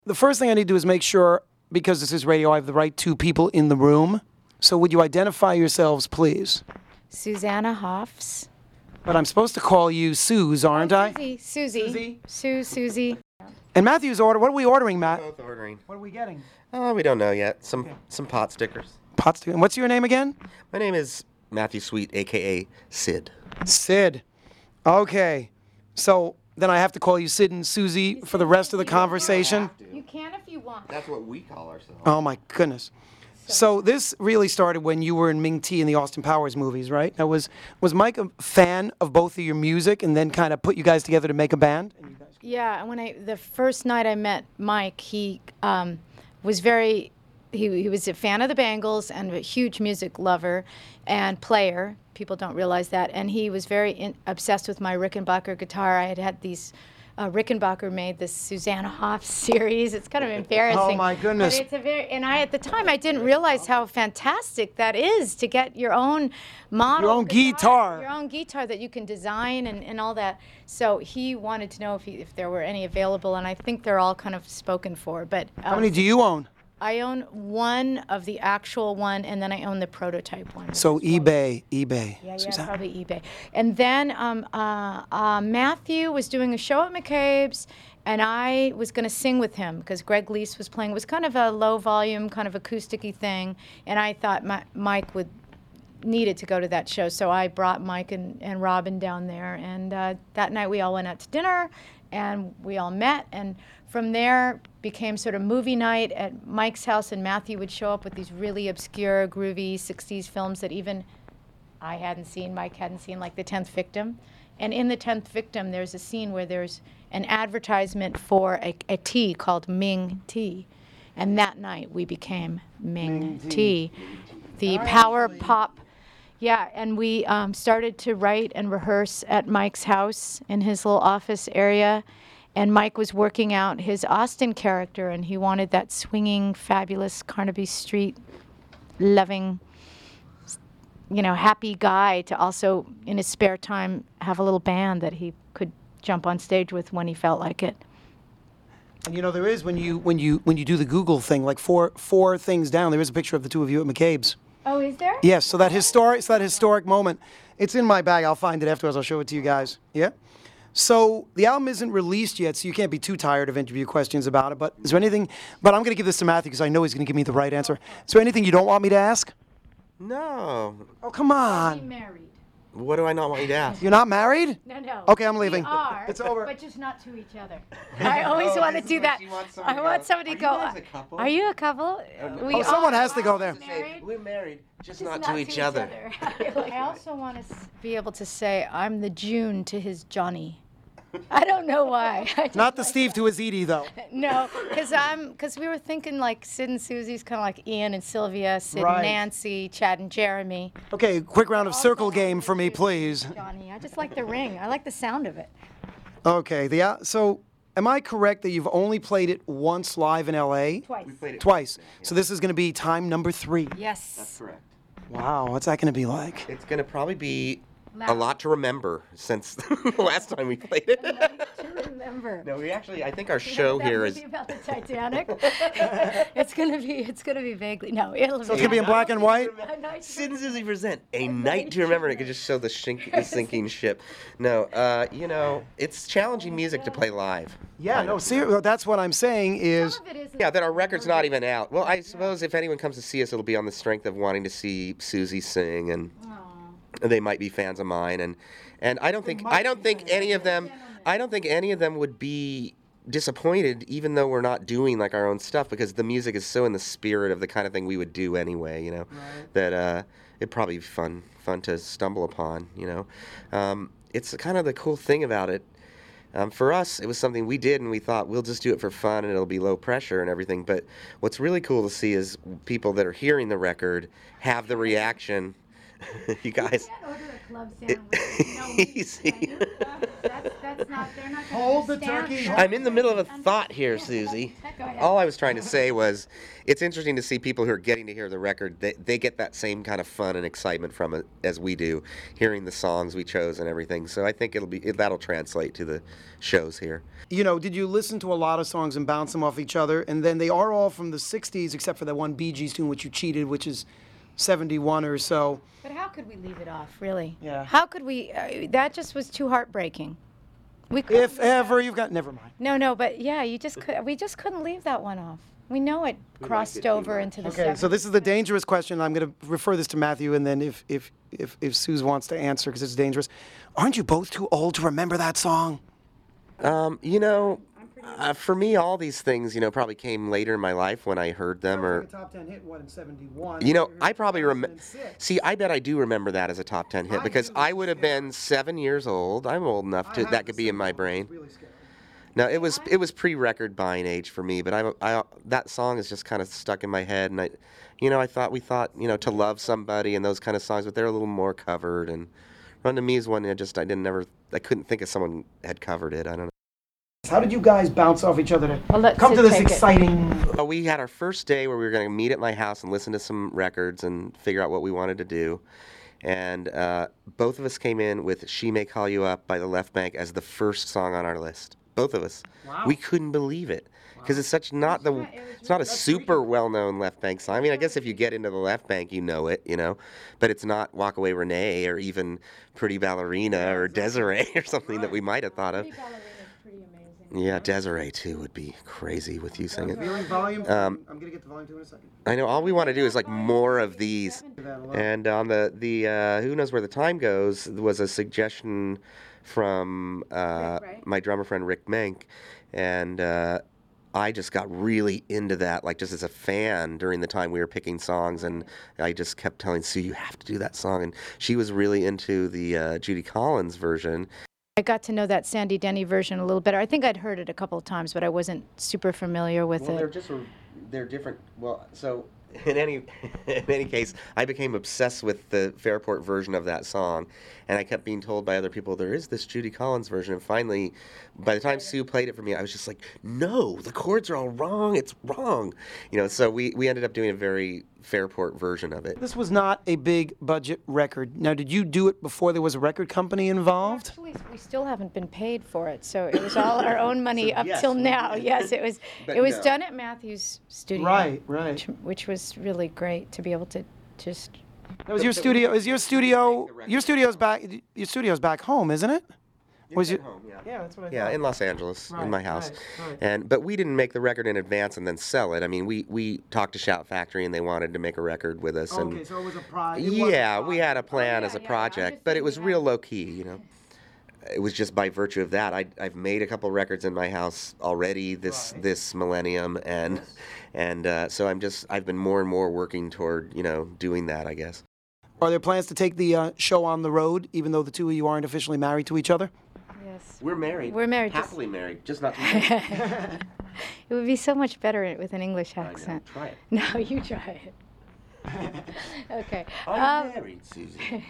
The first thing I need to do is make sure, because this is radio, I have the right two people in the room. So would you identify yourselves, please? Susanna Hoffs. But I'm supposed to call you Suze, aren't I? Susie. Susie. And Matthew's order. What are we ordering, Matt? Both ordering. What are we getting? Oh, we don't know yet. Some pot stickers. Pots. And what's your name again? My name is Matthew Sweet, a.k.a. Sid. Sid. Okay. So then I have to call you Sid and Susie for the rest of the conversation? You can if you want. That's what we call ourselves. Oh, my goodness. So this really started when you were in Ming T in the Austin Powers movies, right? Now, was Mike a fan of both of your music and then kind of put you guys together to make a band? Yeah, and the first night I met Mike, he was he was a fan of the Bangles and a huge music lover and player. People don't realize that. And he was very obsessed with my Rickenbacker guitar. I had these Rickenbacker made this Susanna Hoffs series. It's kind of embarrassing. Oh my goodness! But at the time I didn't realize how fantastic that is to get your own model, your own guitar that you can design and all that. So he wanted to know if there were any available, and I think they're all kind of spoken for. But how many do you own? I own one of the actual one, and then I own the prototype one. So eBay. Yeah, probably eBay. And then Matthew was doing a show at McCabe's, and I was going to sing with him because Greg Lease was playing. It was kind of a low volume, kind of acoustic-y thing, and I thought Mike needed to go to that show. So I brought Mike and Robin down there, and that night we all went out to dinner, and we all met, and from there became sort of movie night at Mike's house, and Matthew would show up with these really obscure, groovy 60s films that even I hadn't seen, Mike hadn't seen, like The 10th Victim. And in The 10th Victim, there's a scene where there's an advertisement for a tea called Ming Tea. And that night we became Ming Tea. The power pop. Yeah, and we started to write and rehearse at Mike's house in his little office area. And Mike was working out his Austin character, and he wanted that swinging, fabulous Carnaby Street loving, happy guy to also, in his spare time, have a little band that he could jump on stage with when he felt like it. And there is when you do the Google thing, like four things down, there is a picture of the two of you at McCabe's. Oh, is there? Yes. So that historic moment. It's in my bag. I'll find it afterwards. I'll show it to you guys. Yeah. So the album isn't released yet, so you can't be too tired of interview questions about it. But is there anything? But I'm going to give this to Matthew because I know he's going to give me the right answer. Is there anything you don't want me to ask? No. Oh, come on. Are we married? What do I not want you to ask? You're not married? No. Okay, I'm leaving. We are, it's over. but just not to each other. I always want to do that. I want somebody to go. Are you guys a couple? Are you a couple? Someone has to go there. We're married, just not to each other. I also want to be able to say I'm the June to his Johnny. I don't know why. Not the Steve to his Edie, though. No, because we were thinking like Sid and Susie's kind of like Ian and Sylvia, Sid Right. and Nancy, Chad and Jeremy. Okay, quick round of circle game for me, please. Johnny, I just like the ring. I like the sound of it. Okay, so am I correct that you've only played it once live in L.A.? Twice. We played it Twice. So this is going to be time number 3. Yes. That's correct. Wow, what's that going to be like? It's going to probably be a lot to remember since the last time we played it. To remember. No, I think our show here is. About the Titanic. it's gonna be vaguely. No, it'll be. So it's going to be in black and white? Sid and Susie present A Night to Remember. It could just show the sinking ship. No, it's challenging music to play live. Yeah, no, seriously, that's what I'm saying is... Yeah, that our record's not even out. Well, I suppose if anyone comes to see us, it'll be on the strength of wanting to see Susie sing, and they might be fans of mine, and I don't think any of them would be disappointed, even though we're not doing like our own stuff, because the music is so in the spirit of the kind of thing we would do anyway, that it'd probably be fun to stumble upon, It's kind of the cool thing about it. For us, it was something we did, and we thought we'll just do it for fun, and it'll be low pressure and everything. But what's really cool to see is people that are hearing the record have the reaction You guys. You can't order a club sandwich. Easy. That's not. They're not. gonna Hold the understand turkey. that. I'm in the middle of a thought here, Susie. Go ahead. All I was trying to say was, it's interesting to see people who are getting to hear the record. They get that same kind of fun and excitement from it as we do, hearing the songs we chose and everything. So I think that'll translate to the shows here. You know, did you listen to a lot of songs and bounce them off each other? And then they are all from the 60s, except for that one Bee Gees tune, which you cheated, which is 71 or so. But how could we leave it off, really? Yeah. How could we? That just was too heartbreaking. We couldn't If leave that- ever you've got, never mind. No, but yeah, we just couldn't leave that one off. We know it crossed over into the Okay, so this is the dangerous question. I'm going to refer this to Matthew, and then if Suze wants to answer, because it's dangerous. Aren't you both too old to remember that song? You know, for me, all these things, you know, probably came later in my life when I heard them, or top 10 hit, what, in 71? you know, I probably remember. See, I bet I do remember that as a top 10 hit because I would have been 7 years old. I'm old enough to that could be in my brain. No, it was pre-record buying age for me, but I that song is just kind of stuck in my head, and we thought, you know, To Love Somebody and those kind of songs, but they're a little more covered. And Run to Me is one I couldn't think of someone had covered it. I don't know. How did you guys bounce off each other to Well, let come to Sid this take it. exciting? Well, we had our first day where we were going to meet at my house and listen to some records and figure out what we wanted to do. And both of us came in with She May Call You Up by the Left Bank as the first song on our list. Both of us. Wow. We couldn't believe it because it's such not the. It's not a super well-known Left Bank song. I mean, I guess if you get into the Left Bank, you know it, you know, but it's not Walk Away Renee or even Pretty Ballerina or Desiree or something that we might have thought of. Pretty Ballerina's pretty amazing. Yeah, Desiree too would be crazy with you singing. Feeling volume? I'm going to get the volume to in a second. I know. All we want to do is like more of these. And on the Who Knows Where the Time Goes was a suggestion from right? my drummer friend Rick Menk, and I just got really into that, like just as a fan during the time we were picking songs, and I just kept telling Sue, you have to do that song, and she was really into the Judy Collins version. I got to know that Sandy Denny version a little better. I think I'd heard it a couple of times, but I wasn't super familiar with it. They're different. Well, so in any case, I became obsessed with the Fairport version of that song, and I kept being told by other people there is this Judy Collins version. And finally, by the time Sue played it for me, I was just like, no, the chords are all wrong. It's wrong, you know. So we ended up doing a very Fairport version of it. This was not a big budget record. Now, did you do it before there was a record company involved? Actually, we still haven't been paid for it, so it was all our own money up yes, till we now. did. Yes, it was. But It was no. done at Matthew's studio. Right. Which was really great to be able to just. That was your studio. Is your studio? Your studio's back. Your studio's back home, isn't it? Was your? home, yeah. Yeah, that's what I Yeah, thought. in Los Angeles, Right, in my house. right. But we didn't make the record in advance and then sell it. I mean, we talked to Shout Factory and they wanted to make a record with us. Okay, And so it was a project. yeah, we had a plan yeah, as a yeah, I'm project, just but it saying was we real had- low key, you know. It was just by virtue of that. I've made a couple records in my house already this millennium, and so I've been more and more working toward, you know, doing that, I guess. Are there plans to take the show on the road, even though the two of you aren't officially married to each other? Yes. We're married. We're married, just- Happily married, just not together. It would be so much better with an English accent. Try it. No, you try it. Okay. I'm married, Susie.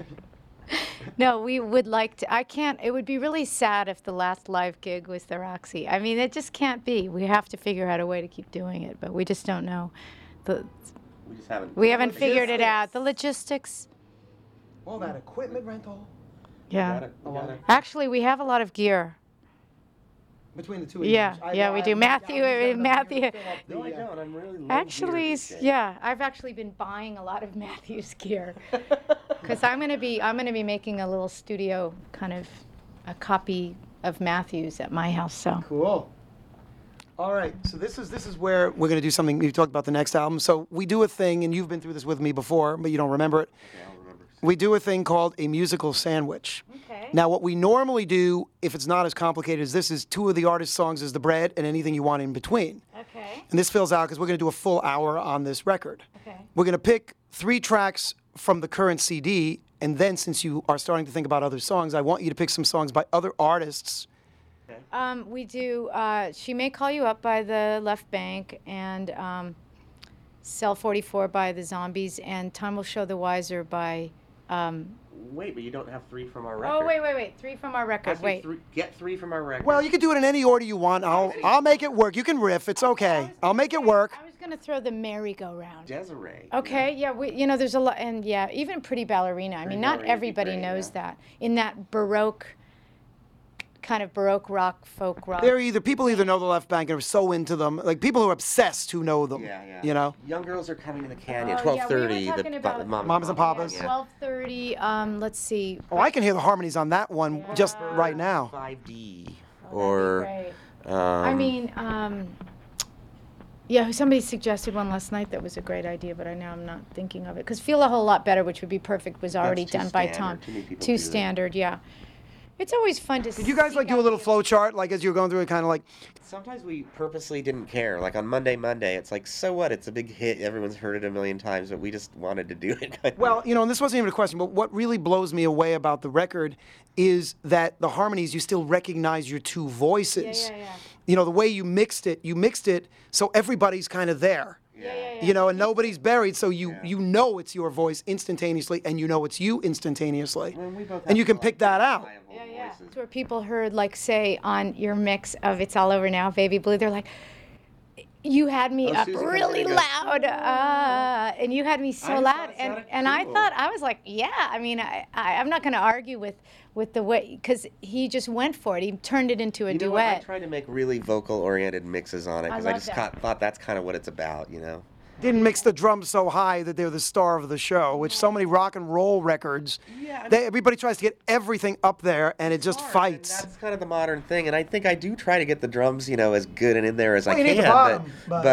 No, we would like to. I can't. It would be really sad if the last live gig was the Roxy. I mean, it just can't be. We have to figure out a way to keep doing it, but we just don't know. We just haven't. We haven't figured it out. The logistics. All that equipment rental Yeah. We got it. Actually, we have a lot of gear. between the two of you. Yeah, we do. Matthew. No, I don't. I'm really low Actually, gear these days. yeah, I've actually been buying a lot of Matthew's gear because I'm gonna be making a little studio, kind of a copy of Matthew's at my house. So Cool. All right, so this is where we're going to do something. You talked about the next album. So we do a thing, and you've been through this with me before, but you don't remember it. Yeah, I'll remember. We do a thing called a musical sandwich. okay. Now, what we normally do, if it's not as complicated as this, is two of the artist's songs as the bread and anything you want in between. Okay. And this fills out because we're going to do a full hour on this record. Okay. We're going to pick 3 tracks from the current CD, and then since you are starting to think about other songs, I want you to pick some songs by other artists. We do She May Call You Up by the Left Bank, and Cell 44 by the Zombies, and Time Will Show the Wiser by Wait, but you don't have 3 from our record. Oh, wait. 3 from our record. Wait. Get 3 from our record. Well, you can do it in any order you want. I'll make it work. You can riff. It's okay. I'll make it work. I was going to throw the merry-go-round. Desiree. Okay, yeah, there's a lot, and yeah, even Pretty Ballerina. I mean, not Ballerina would be everybody great, knows yeah. that. In that Baroque, kind of Baroque rock, folk rock. People either know the Left Bank and are so into them, like people who are obsessed who know them. Yeah. You know. Young Girls Are Coming to the Canyon. Oh, yeah, we were 12:30. talking about Mamas and Papas. Yeah. 12:30. Let's see. Oh, I can hear the harmonies on that one just right now. 5D. Oh, that'd be great. I mean, yeah, somebody suggested one last night that was a great idea, but I'm not thinking of it. Because Feel a Whole Lot Better, which would be perfect, was already too done by standard. Tom. Too many people Too do that. standard, yeah. It's always fun to see. Did you guys like do a little flow chart, like as you were going through it, kind of like? Sometimes we purposely didn't care. Like on Monday, it's like, so what? It's a big hit. Everyone's heard it a million times, but we just wanted to do it. Well, and this wasn't even a question, but what really blows me away about the record is that the harmonies, you still recognize your 2 voices. Yeah. The way you mixed it so everybody's kind of there. Yeah. And nobody's buried, so you know it's your voice instantaneously, and you know it's you instantaneously, and you can pick that out. Yeah. It's where people heard, like, say, on your mix of It's All Over Now, Baby Blue, they're like, you had me up Susie really goes, loud, and you had me so I loud, thought it sounded and I cool. thought, I was like, yeah, I mean, I'm not going to argue with the way, because he just went for it. He turned it into a You know what? I duet. tried to make really vocal-oriented mixes on it because I love just that. thought that's kind of what it's about, Didn't mix the drums so high that they're the star of the show, which so many rock and roll records, everybody tries to get everything up there, and it just fights. And that's kind of the modern thing, and I think I do try to get the drums, as good and in there as I you can. need the bottom,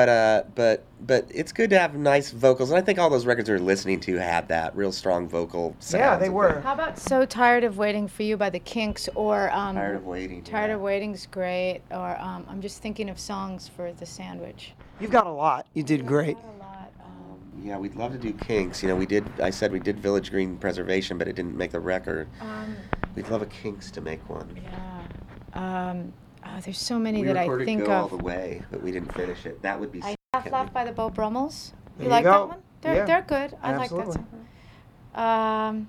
but it's good to have nice vocals, and I think all those records we're listening to had that real strong vocal sound. Yeah, they were. How about So Tired of Waiting for You by the Kinks, or Tired of Waiting. Tired of Waiting's great, or I'm just thinking of songs for The Sandwich. You've got a lot. You did great. Not a lot. Yeah, we'd love to do Kinks. I said we did Village Green Preservation, but it didn't make the record. We'd love a Kinks to make one. Yeah. There's so many We that I recorded think Go All of. the Way, but we didn't finish it. That would be I sick. Half Laugh by the Beau Brummels. There You you like go. that one? Yeah. They're good. I like that Absolutely. song.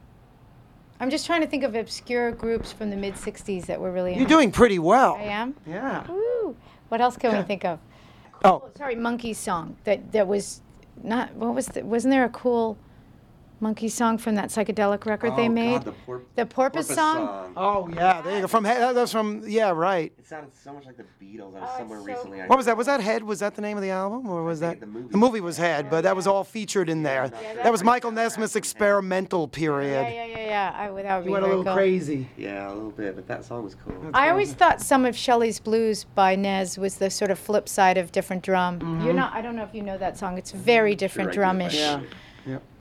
I'm just trying to think of obscure groups from the mid '60s that were really. You're doing pretty well. I am. Yeah. Woo. What else can we think of? Oh, Sorry, Monkey's song. That was not. What was? Wasn't there a cool Monkey song from that psychedelic record they made? God, The Porpoise song? oh yeah. There you go. That's from. Yeah, right. It sounded so much like the Beatles. I was Oh, somewhere it's so recently. What was that? Was that Head? Was that the name of the album, or was that the movie. The movie was Head, but that was all featured in there. That was Michael Nesmith's experimental period. Yeah. That would be He went a very little cool. crazy. Yeah, a little bit, but that song was cool. I always thought some of Shelley's Blues by Nez was the sort of flip side of different drum. Mm-hmm. You're not. I don't know if you know that song. It's very different Sure I do, drumish. but- Yeah.